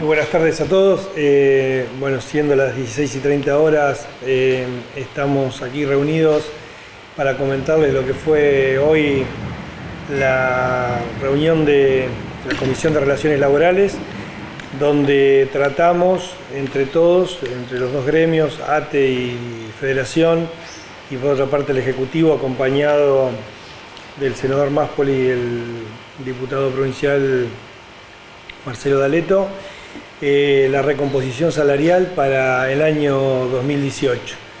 Muy buenas tardes a todos. Bueno, siendo las 16:30 horas, estamos aquí reunidos para comentarles lo que fue hoy la reunión de la Comisión de Relaciones Laborales, donde tratamos entre todos, entre los dos gremios, ATE y Federación, y por otra parte el Ejecutivo, acompañado del senador Máspoli y el diputado provincial Marcelo D'Aleto, la recomposición salarial para el año 2018.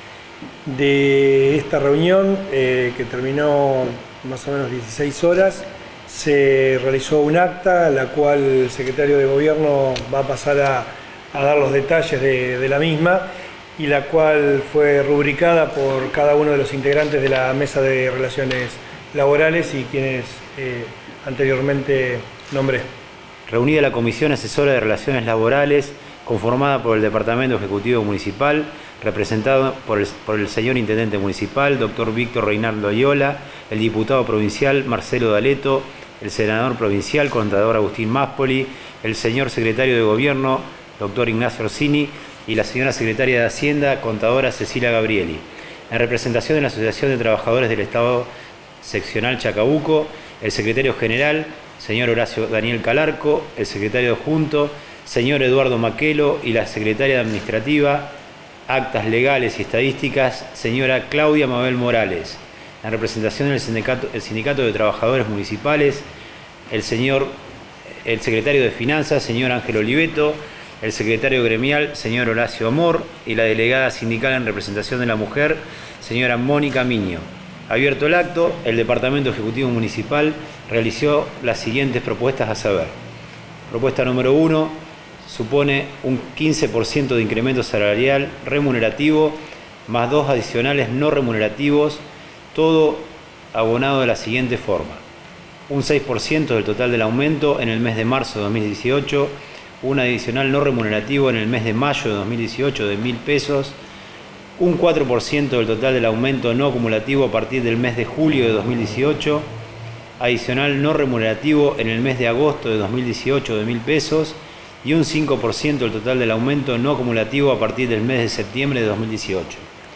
De esta reunión, que terminó más o menos 16 horas, se realizó un acta, la cual el secretario de Gobierno va a pasar a dar los detalles de la misma, y la cual fue rubricada por cada uno de los integrantes de la Mesa de Relaciones Laborales y quienes anteriormente nombré. Reunida la Comisión Asesora de Relaciones Laborales, conformada por el Departamento Ejecutivo Municipal, representado por el señor Intendente Municipal, doctor Víctor Reinaldo Ayola, el diputado provincial Marcelo D'Aleto, el senador provincial, contador Agustín Máspoli, el señor secretario de Gobierno, doctor Ignacio Orsini, y la señora secretaria de Hacienda, contadora Cecilia Gabrieli. En representación de la Asociación de Trabajadores del Estado Seccional Chacabuco, el secretario general, señor Horacio Daniel Calarco, el secretario adjunto, señor Eduardo Maquelo, y la secretaria administrativa, actas legales y estadísticas, señora Claudia Mabel Morales. En representación del sindicato de Trabajadores Municipales, el secretario de Finanzas, señor Ángel Oliveto, el secretario gremial, señor Horacio Amor, y la delegada sindical en representación de la mujer, señora Mónica Miño. Abierto el acto, el Departamento Ejecutivo Municipal realizó las siguientes propuestas a saber. Propuesta número 1, supone un 15% de incremento salarial remunerativo, más 2 adicionales no remunerativos, todo abonado de la siguiente forma. Un 6% del total del aumento en el mes de marzo de 2018, un adicional no remunerativo en el mes de mayo de 2018 de 1.000 pesos, un 4% del total del aumento no acumulativo a partir del mes de julio de 2018, adicional no remunerativo en el mes de agosto de 2018 de 1.000 pesos y un 5% del total del aumento no acumulativo a partir del mes de septiembre de 2018.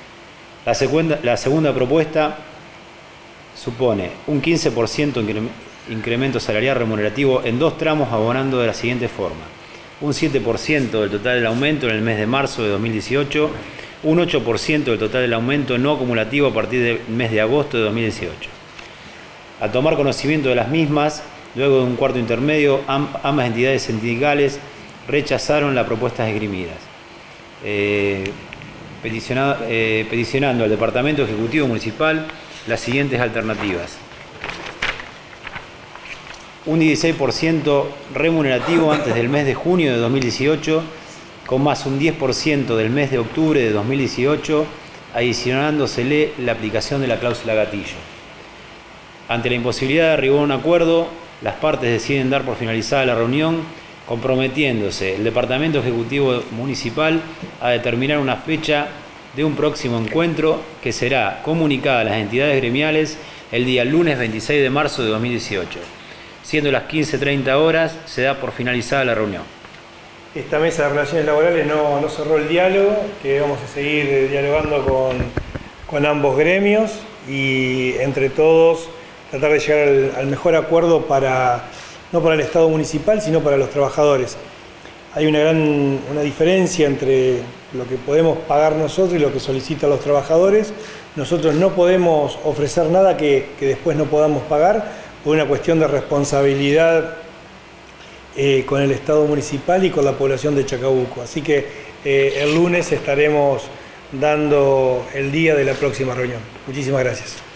La segunda propuesta supone un 15% incremento salarial remunerativo en 2 tramos, abonando de la siguiente forma. Un 7% del total del aumento en el mes de marzo de 2018, un 8% del total del aumento no acumulativo a partir del mes de agosto de 2018. Al tomar conocimiento de las mismas, luego de un cuarto intermedio, ambas entidades sindicales rechazaron las propuestas esgrimidas, peticionando al Departamento Ejecutivo Municipal las siguientes alternativas. Un 16% remunerativo antes del mes de junio de 2018, con más un 10% del mes de octubre de 2018, adicionándosele la aplicación de la cláusula gatillo. Ante la imposibilidad de arribar a un acuerdo, las partes deciden dar por finalizada la reunión, comprometiéndose el Departamento Ejecutivo Municipal a determinar una fecha de un próximo encuentro que será comunicada a las entidades gremiales el día lunes 26 de marzo de 2018. Siendo las 15:30 horas, se da por finalizada la reunión. Esta Mesa de Relaciones Laborales no cerró el diálogo, que vamos a seguir dialogando con ambos gremios y entre todos tratar de llegar al mejor acuerdo no para el Estado municipal, sino para los trabajadores. Hay una diferencia entre lo que podemos pagar nosotros y lo que solicitan los trabajadores. Nosotros no podemos ofrecer nada que después no podamos pagar por una cuestión de responsabilidad con el Estado municipal y con la población de Chacabuco. Así que el lunes estaremos dando el día de la próxima reunión. Muchísimas gracias.